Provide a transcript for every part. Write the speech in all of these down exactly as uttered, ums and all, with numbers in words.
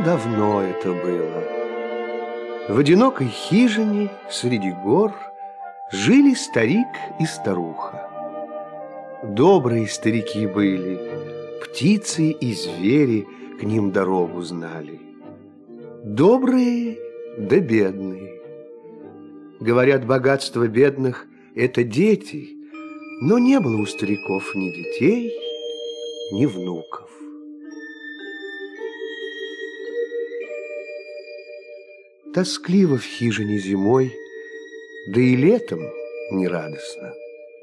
давно это было. В одинокой хижине среди гор жили старик и старуха. Добрые старики были, птицы и звери к ним дорогу знали. Добрые да бедные. Говорят, богатство бедных – это дети, но не было у стариков ни детей, ни внуков. Тоскливо в хижине зимой, да и летом нерадостно.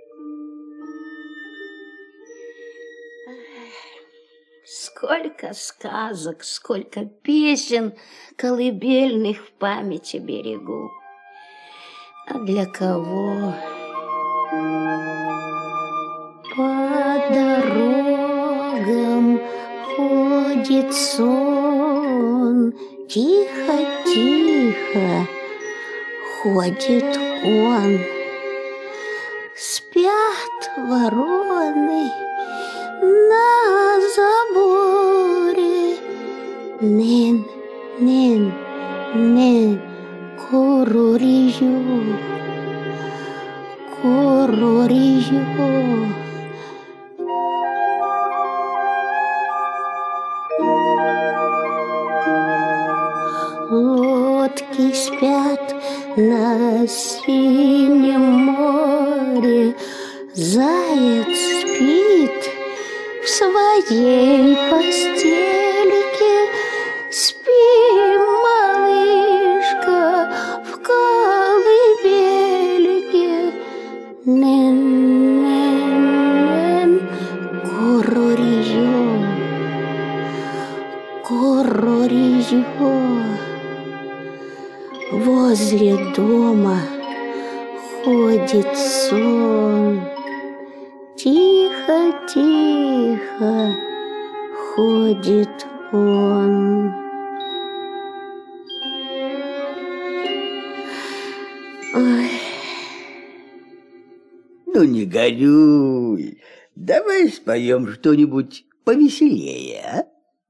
Сколько сказок, сколько песен колыбельных в памяти берегу. А для кого? По дорогам ходит сон, тихо-тихо ходит он. Спят вороны на заборе. Нин, нин, нин, курурию, курурию. Лодки спят на синем море, заяц спит в своей постельке. Спи, малышка, в колыбельке. Нэн-нэн-нэн, курурию, курурию. Возле дома ходит сон, тихо-тихо ходит он. Ой. Ну, не горюй. Давай споем что-нибудь повеселее, а?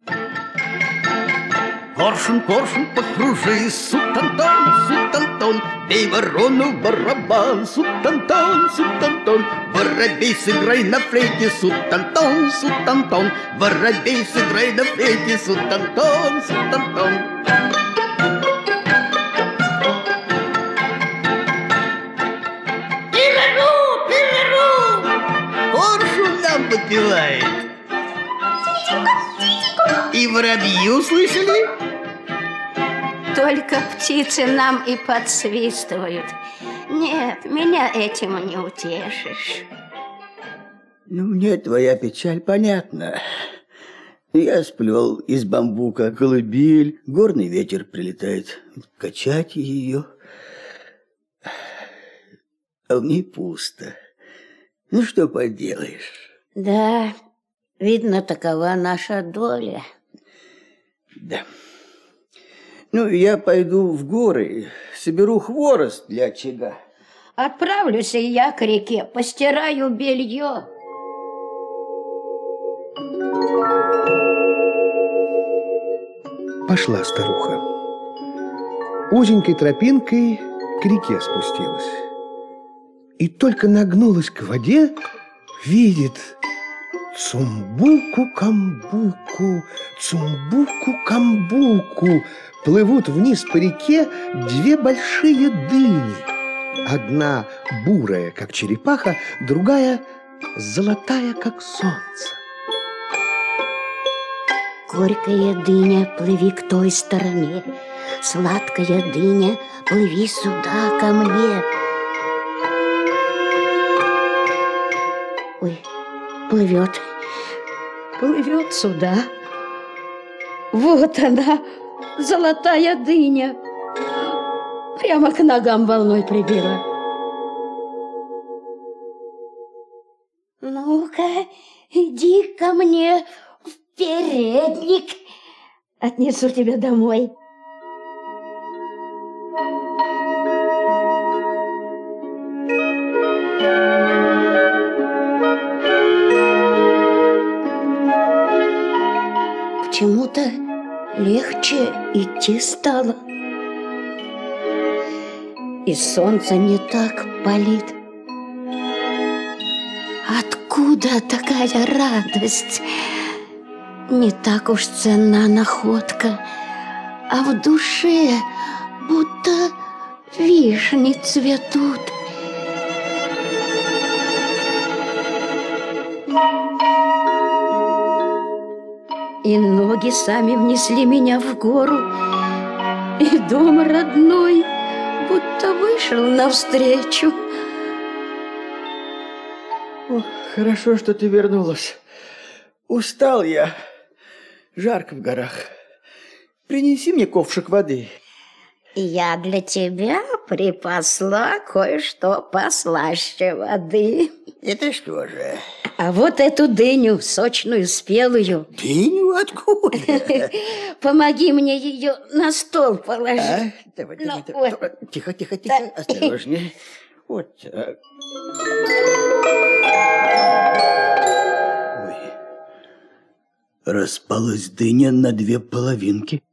Коршун, коршун, покружи, сутантон, сутантон, бей ворону в барабан, сутантон, сутантон, воробей, сыграй на флейте, сутантон, сутантон, воробей, сыграй на флейте, сутантон, сутантон. Пирору, пирору! Коршун нам подпевает. И воробьи услышали? Только птицы нам и подсвистывают. Нет, меня этим не утешишь. Ну, мне твоя печаль понятна. Я сплел из бамбука колыбель, горный ветер прилетает качать ее, а в ней пусто. Ну, что поделаешь? Да, видно, такова наша доля. Да. Ну, я пойду в горы, соберу хворост для очага. Отправлюсь и я к реке, постираю белье. Пошла старуха. Узенькой тропинкой к реке спустилась. И только нагнулась к воде, видит цумбуку-камбуку, цумбуку-камбуку. Плывут вниз по реке две большие дыни. Одна бурая, как черепаха, другая золотая, как солнце. Горькая дыня, плыви к той стороне. Сладкая дыня, плыви сюда ко мне. Ой, плывет, плывет сюда. Вот она, золотая дыня. Прямо к ногам волной прибила. Ну-ка, иди ко мне в передник. Отнесу тебя домой. Почему-то легче идти стало. И солнце не так палит. Откуда такая радость? Не так уж ценна находка, а в душе будто вишни цветут. И ноги сами внесли меня в гору, и дом родной будто вышел навстречу. О, хорошо, что ты вернулась. Устал я. Жарко в горах. Принеси мне ковшик воды. Я для тебя припасла кое-что послаще воды. Это что же? А вот эту дыню, сочную, спелую. Дыню? Откуда? Помоги мне ее на стол положить. А? Давай, давай, Ну, давай. вот. Тихо, тихо, тихо. Да. Осторожнее. Вот так. Ой. Распалась дыня на две половинки.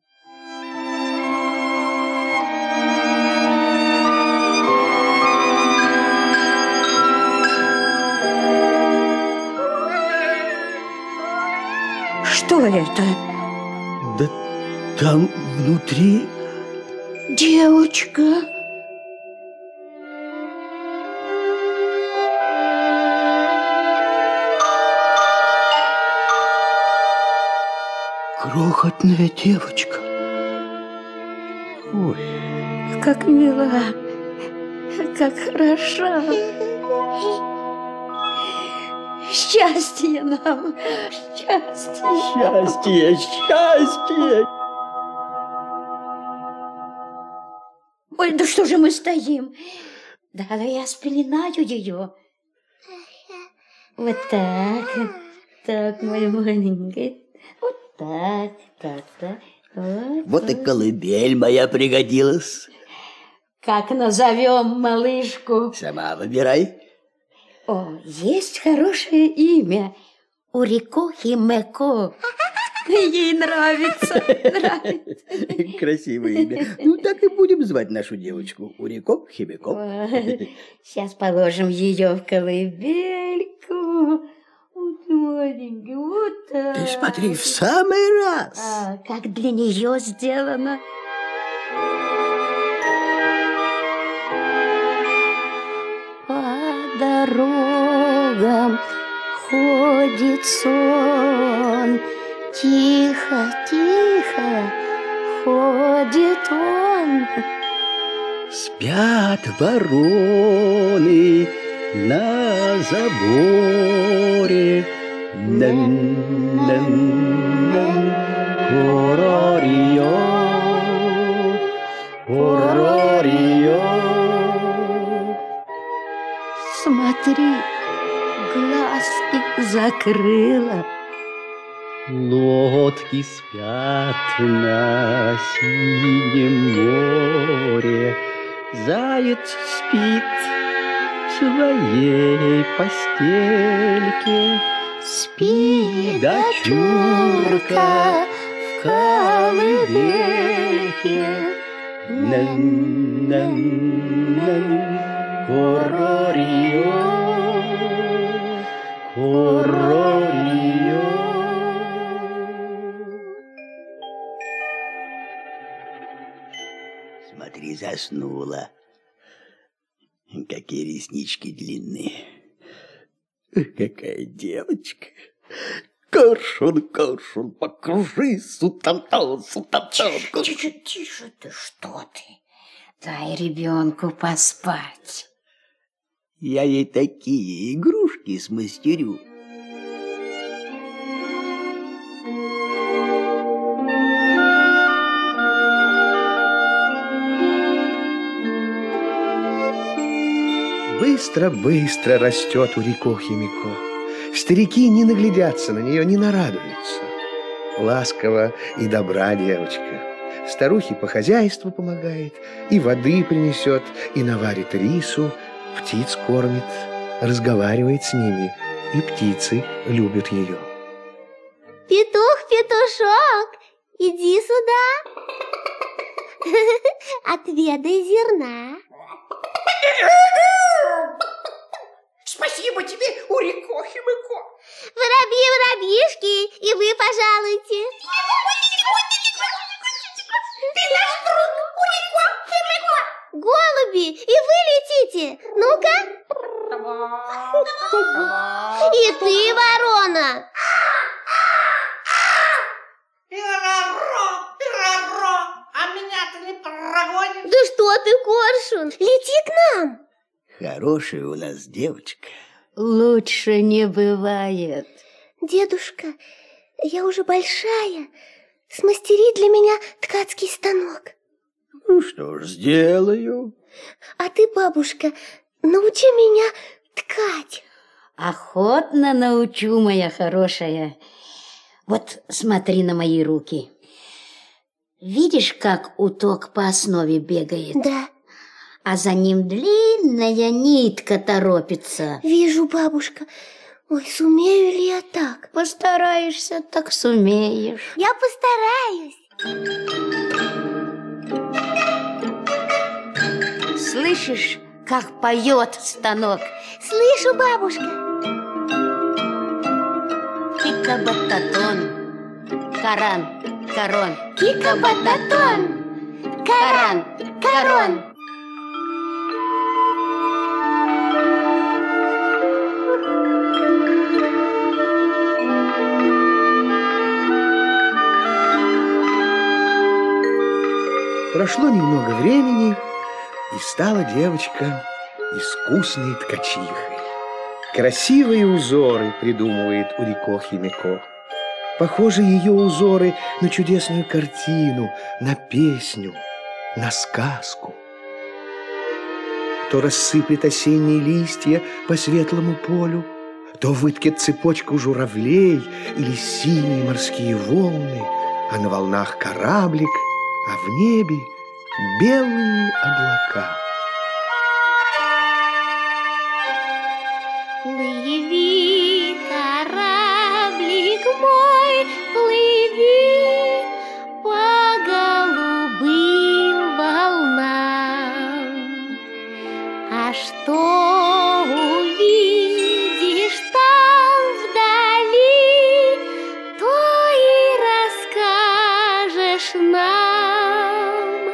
Что это? Да там внутри... Девочка. Крохотная девочка. Ой. Как мила, как хороша. Счастье нам, счастье. Счастье, счастье. Ой, да что же мы стоим? Да, да я спеленаю ее. Вот так, так, моя маленькая. Вот так, так, так. Вот, Вот и колыбель моя пригодилась. как назовем малышку? Сама выбирай. О, есть хорошее имя. Урико Химеко. Ей нравится, нравится. Красивое имя. Ну, так и будем звать нашу девочку. Урико Химеко. Сейчас положим ее в колыбельку. Вот маленький, вот так. Ты смотри, в самый раз. А, как для нее сделано. По дорогам ходит сон, тихо, тихо ходит он. Спят вороны на заборе. Нэн-нэн-нэн, корорио, корорио. Смотри, глазки закрыла. Лодки спят на синем море. Заяц спит в своей постельке. Спи, дочурка, в колыбельке. Нэн-нэн-нэн, корорио, корорио. Смотри, заснула. Какие реснички длинные. Какая девочка. Коршун, коршун, покружись, сутантал, сутантал. Тише, тише ты, что ты? Дай ребенку поспать. Я ей такие игрушки смастерю. Быстро-быстро растет Урико Химеко. Старики не наглядятся на нее, не нарадуются. Ласково и добра девочка. Старухе по хозяйству помогает, и воды принесет, и наварит рису, птиц кормит, разговаривает с ними, и птицы любят ее. Петух, петушок, иди сюда. Отведай зерна. Спасибо тебе, Урико Химико. Воробьи-воробьишки, и вы пожалуйте. Ты наш друг, Урико Химико. Голуби, и вы летите. Ну-ка. И ты, ворона. Пираро, пираро, а меня ты не прогонишь? Да что ты, Коршун, лети к нам. Хорошая у нас девочка. Лучше не бывает. Дедушка, я уже большая. Смастери для меня ткацкий станок. Ну что ж, сделаю. А ты, бабушка, научи меня ткать. Охотно научу, моя хорошая. Вот смотри на мои руки. Видишь, как уток по основе бегает? Да. А за ним длинная нитка торопится. Вижу, бабушка. Ой, сумею ли я так? Постараешься, так сумеешь. Я постараюсь. Слышишь, как поет станок? Слышу, бабушка. Кика-бататон, каран, корон. Кика-бататон, Каран, корон. Прошло немного времени, и стала девочка искусной ткачихой. Красивые узоры придумывает Урико Химико. Похожи ее узоры на чудесную картину, на песню, на сказку. То рассыплет осенние листья по светлому полю, то выткет цепочку журавлей или синие морские волны, а на волнах кораблик, а в небе белые облака. Плыви, кораблик мой, плыви по голубым волнам. А что увидишь там вдали, то и расскажешь нам.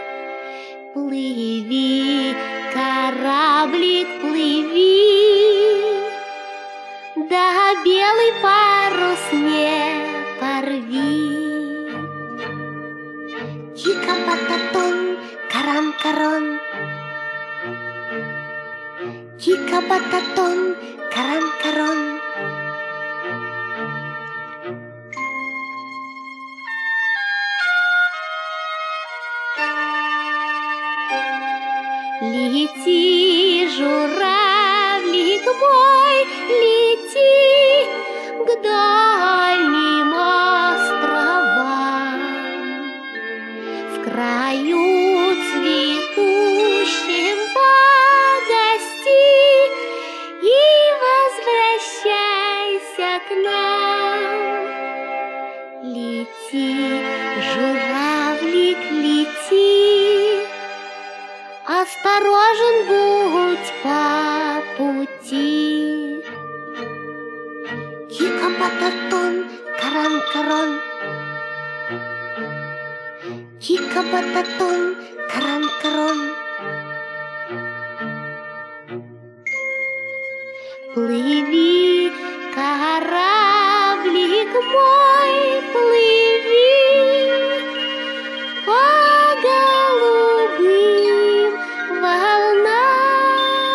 Плыви, кораблик, плыви, да белый парус не порви. Чика-бататон, каран-карон. Чика-бататон, каран-карон. Лети, журавлик мой, лети к дальним островам. В краю цветущем погости и возвращайся к нам. Лети, журавлик, лети, осторожен будь по пути. Чика-бататон, каран-карон. Чика-бататон, каран-карон. Плыви, кораблик мой, плыви по голубым волнам.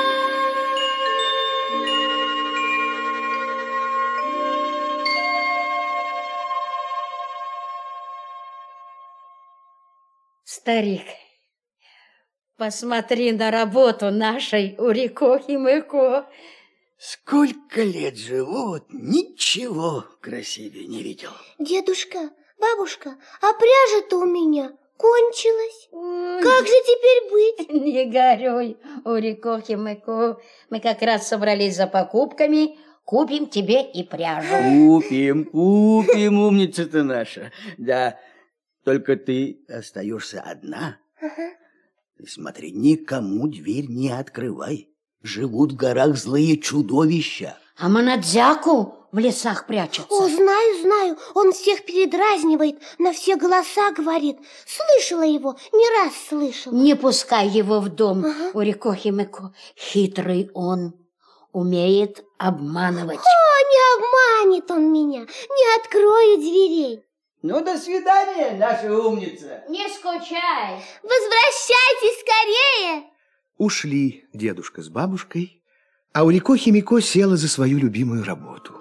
Старик, посмотри на работу нашей Урико Химико. Сколько лет живу, вот ничего красивее не видел. Дедушка, бабушка, а пряжа-то у меня кончилась. Ой, Как же теперь быть? не горюй, Урико Химико. Мы как раз собрались за покупками. Купим тебе и пряжу. Купим, купим, умница ты наша. Да, Только ты остаешься одна. Ага. Смотри, никому дверь не открывай. Живут в горах злые чудовища. А Манадзяку в лесах прячется. О, знаю, знаю. Он всех передразнивает, на все голоса говорит. Слышала его, не раз слышала. Не пускай его в дом, Ага. Урико Химико. Хитрый он, умеет обманывать. О, не обманет он меня, не откроет дверей. Ну, до свидания, наша умница. Не скучай. Возвращайтесь скорее. Ушли дедушка с бабушкой, а Урико Химико села за свою любимую работу.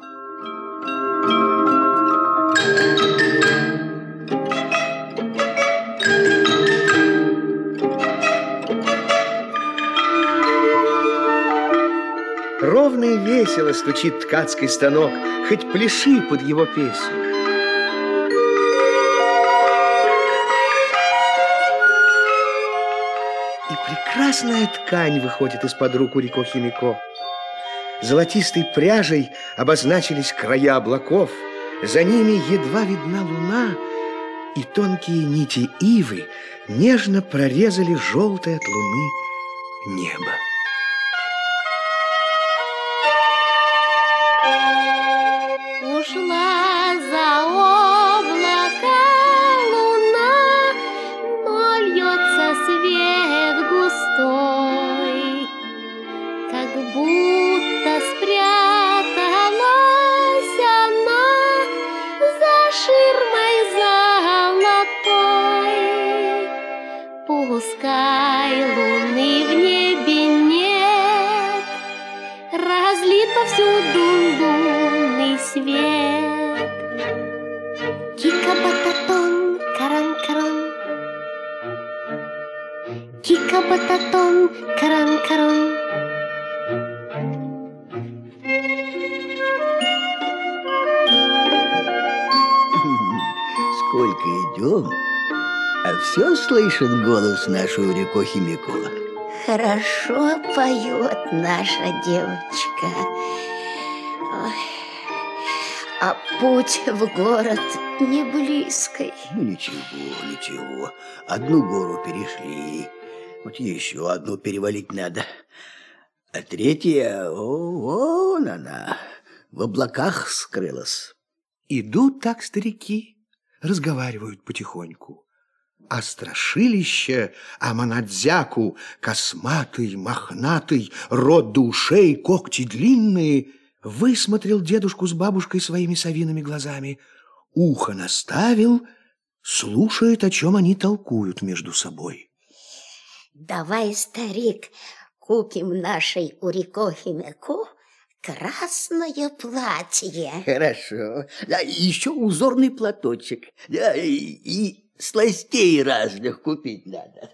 Ровно и весело стучит ткацкий станок, хоть пляши под его песню. И прекрасная ткань выходит из-под рук Урико Химико. Золотистой пряжей обозначились края облаков, за ними едва видна луна, и тонкие нити ивы нежно прорезали желтое от луны небо. Ушла за облако луна, но льется свет густой, как будто спряталась она за ширмой золотой. Пускай луны в небе нет, разлит повсюду лунный свет. Кика-бататон, каран-карон, кика-бататон, каран-карон. Сколько идем, а все слышен голос нашего Урико Химико. Хорошо поет наша девочка. Ой. А путь в город не близкий. Ну ничего, ничего. Одну гору перешли, вот еще одну перевалить надо. А третья, о, вон она, в облаках скрылась. Идут так старики, разговаривают потихоньку. А страшилище Аманадзяку, косматый, мохнатый, рот до ушей, когти длинные, высмотрел дедушку с бабушкой своими совиными глазами, ухо наставил, слушает, о чем они толкуют между собой. Давай, старик, купим нашей Урико Химико красное платье. Хорошо. Да, и еще узорный платочек. Да, и, и сластей разных купить надо.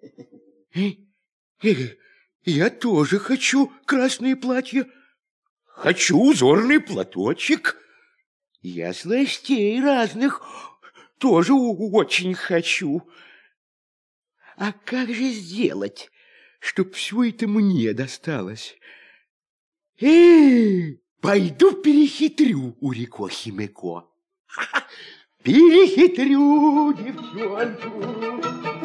Я тоже хочу красное платье. Хочу узорный платочек. Я сластей разных тоже очень хочу. А как же сделать, чтоб все это мне досталось? Эй, пойду перехитрю Урико Химико. Перехитрю девчонку.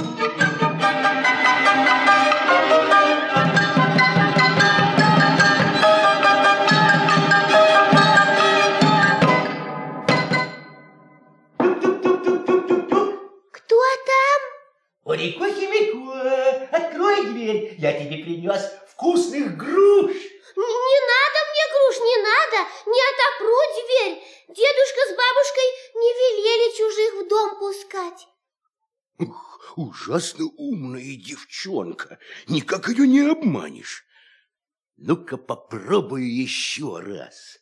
Кто там? Урико Химико, открой дверь, я тебе принес вкусных груш. Не, не надо мне груш, не надо, не отопру дверь. Дедушка с бабушкой не велели чужих в дом пускать. Ух, ужасно умная девчонка. Никак ее не обманешь. Ну-ка попробую еще раз.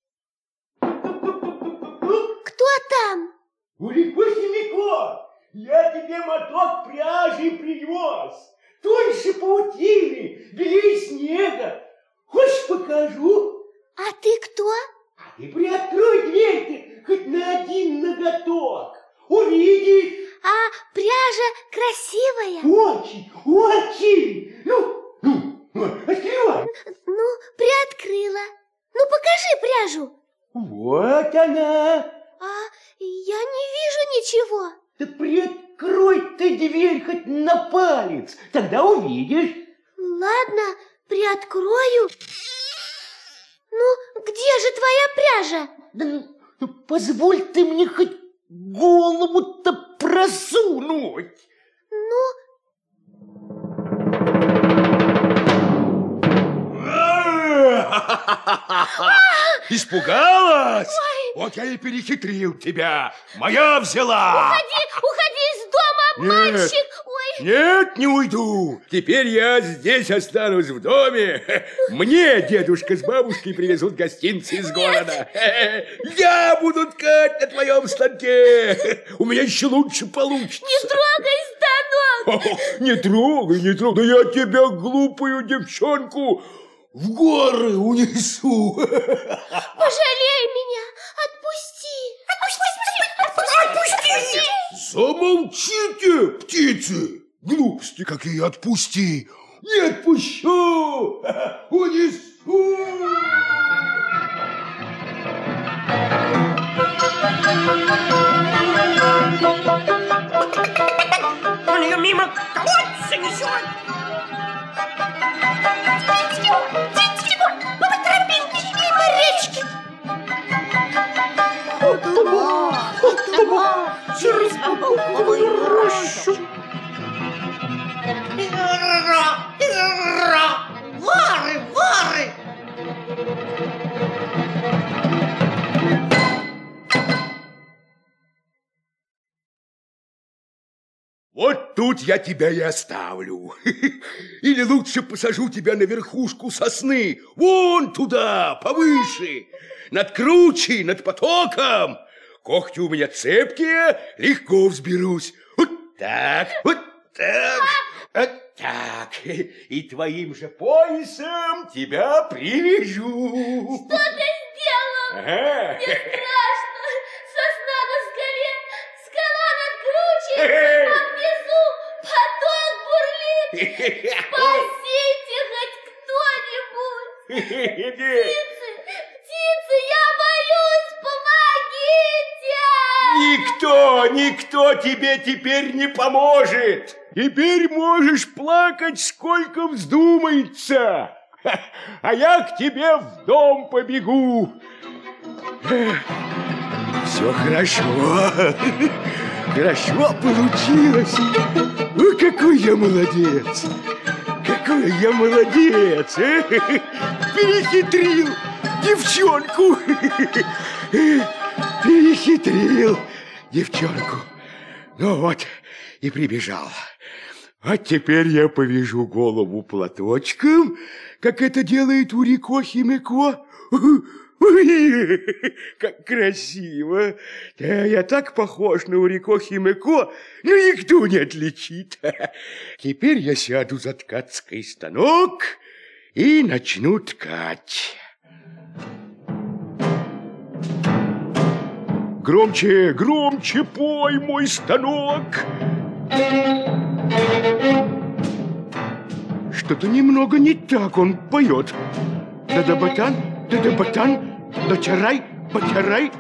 Кто там? Урико Химико, я тебе моток пряжи привез. Тоньше паутины, белее снега. Хочешь, покажу? А ты кто? А ты приоткрой дверь ты хоть на один ноготок. Увидишь. А пряжа красивая? Очень, очень. Ну, ну, открывай. Ну, приоткрыла. Ну, покажи пряжу. Вот она. А я не вижу ничего. Да приоткрой ты дверь хоть на палец, тогда увидишь. Ладно, приоткрою. Ну, где же твоя пряжа? Да, ну, позволь ты мне хоть голову-то просунуть. Ну... Испугалась? Ой. Вот я и перехитрил тебя. Моя взяла. Уходи, уходи из дома, обманщик. Нет, Ой. нет, не уйду. Теперь я здесь останусь в доме. Мне дедушка с бабушкой привезут гостинцы из города. Я буду ткать на твоем станке. У меня еще лучше получится. Не трогай станок. О, не трогай, не трогай. Я тебя, глупую девчонку, в горы унесу. Пожалей меня. Отпусти. Отпусти. Отпусти. Отпусти. Замолчите, птицы. Глупости какие, отпусти. Не отпущу. Унесу. Он ее мимо колодца несет. По тропинке мимо речки. Худова, худова, через бобовую рощу. Ира, ира, воры, воры. Вот тут я тебя и оставлю. Или лучше посажу тебя на верхушку сосны. Вон туда, повыше. Над кручей, над потоком. Когти у меня цепкие, легко взберусь. Вот так, вот так, вот так. И твоим же поясом тебя привяжу. Что ты сделал? Ага. Мне страшно. Сосна на скале, скала над кручей, а внизу поток бурлит. Спасите хоть кто-нибудь. Птицы, птицы, я боюсь, помогите. Никто, никто тебе теперь не поможет. Теперь можешь плакать, сколько вздумается. А я к тебе в дом побегу. Все хорошо. Хорошо получилось. Ой, какой я молодец. Какой я молодец. Перехитрил девчонку. Перехитрил девчонку. Ну вот, и прибежал. А теперь я повяжу голову платочком, как это делает Урико Химико. Ой, как красиво. Да, я так похож на Урико Химико, но никто не отличит. Теперь я сяду за ткацкий станок и начну ткать. Громче, громче пой, мой станок. Что-то немного не так он поет. Да-да-батан, да-да-батан, да-чарай, батярай.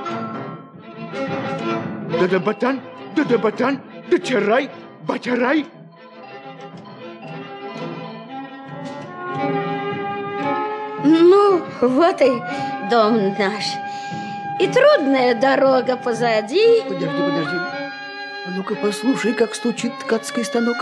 Да-да-батан, да-да-батан, да-чарай, батярай. Ну, вот и дом наш. И трудная дорога позади. Подожди, подожди. А ну-ка послушай, как стучит ткацкий станок.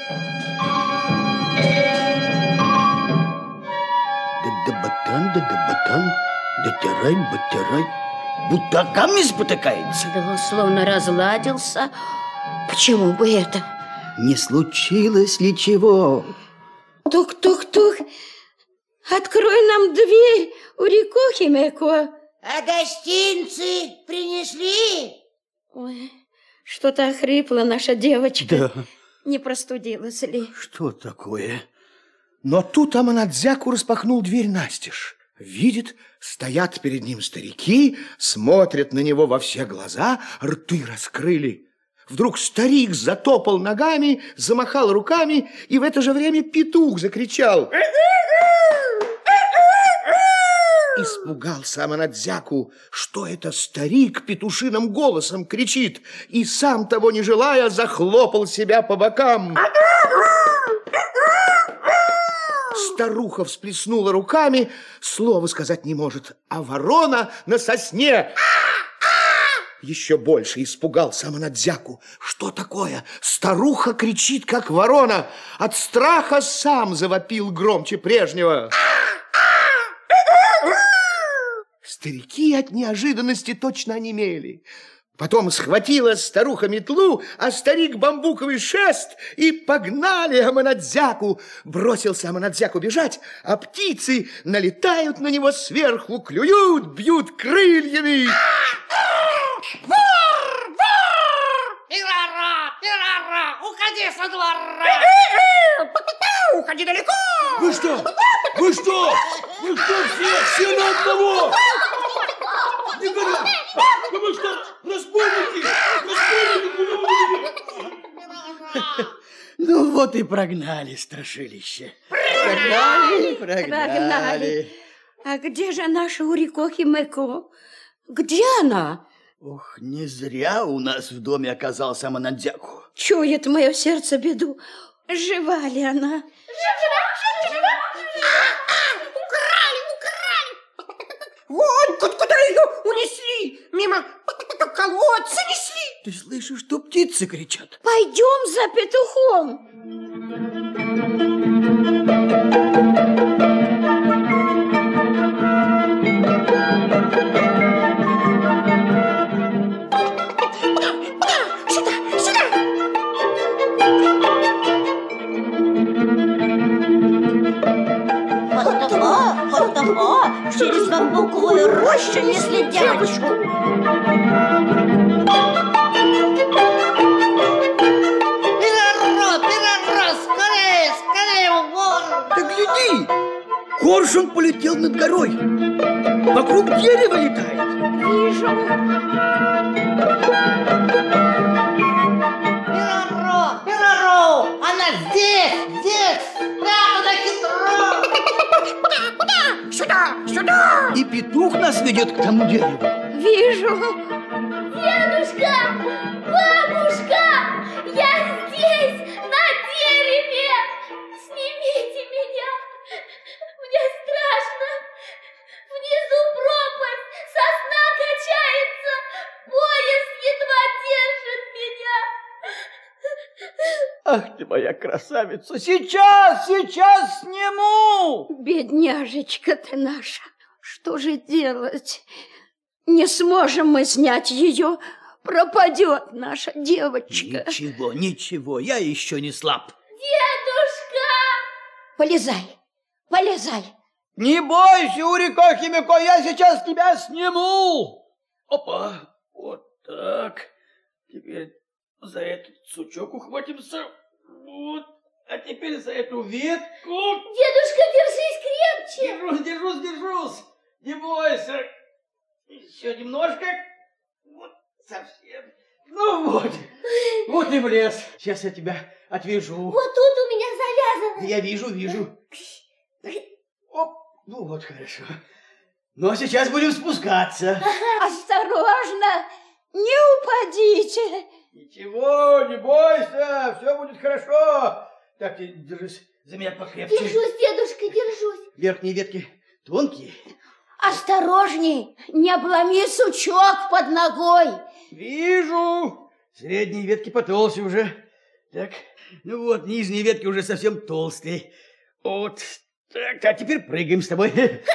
Да-да-батан, да-да-батан, да-тярай, батярай. Будто камни спотыкается. Да он словно разладился. Почему бы это? Не случилось ли чего? Тук-тук-тук. Открой нам дверь, Урико Химико. А гостинцы принесли? Ой, что-то охрипла наша девочка. Да. Не простудилась ли? Что такое? Но тут Аманадзяку распахнул дверь настежь. Видит, стоят перед ним старики, смотрят на него во все глаза, рты раскрыли. Вдруг старик затопал ногами, замахал руками, и в это же время петух закричал. Испугался Аманадзяку, что это старик петушиным голосом кричит, и сам того не желая захлопал себя по бокам. Старуха всплеснула руками, слова сказать не может, а ворона на сосне. Еще больше испугался Аманадзяку. Что такое? Старуха кричит, как ворона. От страха сам завопил громче прежнего. Старики от неожиданности точно онемели. Потом схватила старуха метлу, а старик бамбуковый шест, и погнали Аманадзяку. Бросился Аманадзяку бежать, а птицы налетают на него сверху, клюют, бьют крыльями. Вор! Вор! Пирара! Пирара! Уходи со двора! Уходи далеко! Вы что? Вы что? Вы что все? Все на одного? Никогда! Вы что? Разбойники! Разбойники! Ну вот и прогнали страшилище. Прогнали, прогнали. А где же наша Урико Химико? Где она? Ох, не зря у нас в доме оказался Аманадзяку. Чует мое сердце беду. Жива ли она? Жива, жива, жива! Украли, украли! Вот, куда ее унесли? Мимо колодца несли. Ты слышишь, что птицы кричат? Пойдем за петухом. Через бамбуковую рощу несли девочку. Пирара, пирара, скорее, скорее в гору. Ты гляди, коршун полетел над горой. Вокруг дерева летает. Вижу. Пираро, пираро, она здесь, здесь, прямо хитро. Куда? Сюда, сюда. И петух нас ведет к тому дереву. Вижу. Дедушка, бабушка, я здесь, на дереве. Снимите меня. Мне страшно. Внизу пропасть, сосна качается, поезд едва держит меня. Ах ты моя красавица! Сейчас, сейчас сниму! Бедняжечка ты наша, что же делать? Не сможем мы снять ее, пропадет наша девочка. Ничего, ничего, я еще не слаб. Дедушка! Полезай, полезай. Не бойся, Урико Химико, я сейчас тебя сниму. Опа, вот так. Теперь за этот сучок ухватимся. Вот. А теперь за эту ветку. Дедушка, держись крепче. Держусь, держусь, держусь. Не бойся. Еще немножко. Вот совсем. Ну вот. Вот и в лес. Сейчас я тебя отвяжу. Вот тут у меня завязано. Я вижу, вижу. Оп. Ну вот, хорошо. Ну а сейчас будем спускаться. Осторожно, не упадите. Ничего, не бойся, все будет хорошо. Так, ты держись за меня покрепче. Держусь, дедушка, держусь. Верхние ветки тонкие. Осторожней, не обломи сучок под ногой. Вижу. Средние ветки потолще уже. Так, ну вот, нижние ветки уже совсем толстые. Вот. Так, а теперь прыгаем с тобой.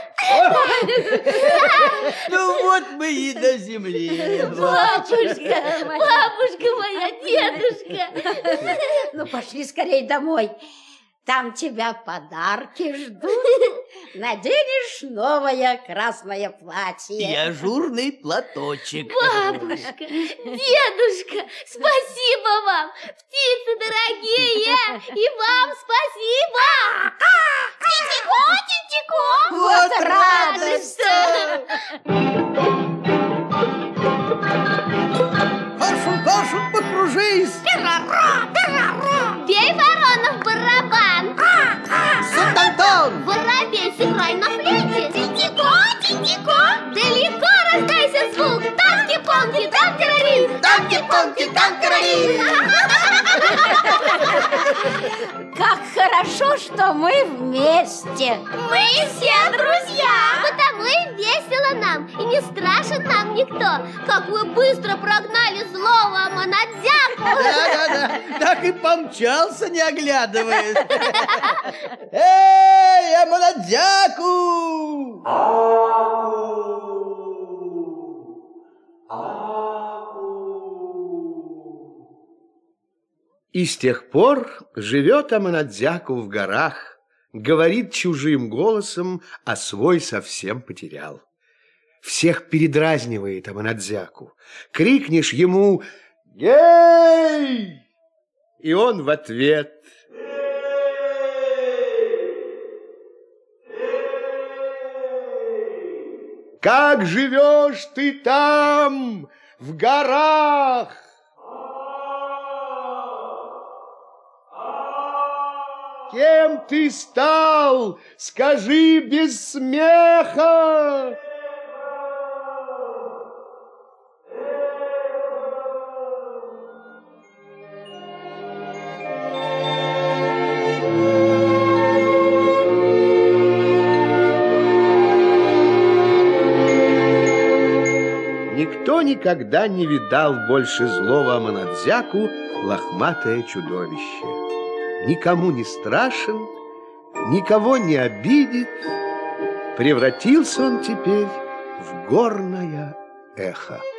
Ну вот мы и до земли. Бабушка, Бабушка моя, дедушка. ну пошли скорее домой. Там тебя подарки ждут. Наденешь новое красное платье. И ажурный платочек. Бабушка, дедушка, спасибо вам. Птицы дорогие. И вам спасибо. Тинтико, тинтико. Вот радость. Коршун, коршун, покружись. Пирара, пирара. Бей ворона в барабан. Сутантон. Воробей, сыграй на флейте. Тинтико, тинтико. Как хорошо, что мы вместе. Мы все друзья. Потому и весело нам, и не страшен нам никто. Как вы быстро прогнали злого Аманадзяку. Да-да-да, так и помчался, не оглядываясь. Эй, Аманадзяку! И с тех пор живет Аманадзяку в горах, говорит чужим голосом, а свой совсем потерял. Всех передразнивает Аманадзяку. Крикнешь ему «Гей!» И он в ответ «Как живешь ты там, в горах?» Кем ты стал? Скажи без смеха. Никто никогда не видал больше злого Аманадзяку лохматое чудовище. Никому не страшен, никого не обидит. Превратился он теперь в горное эхо.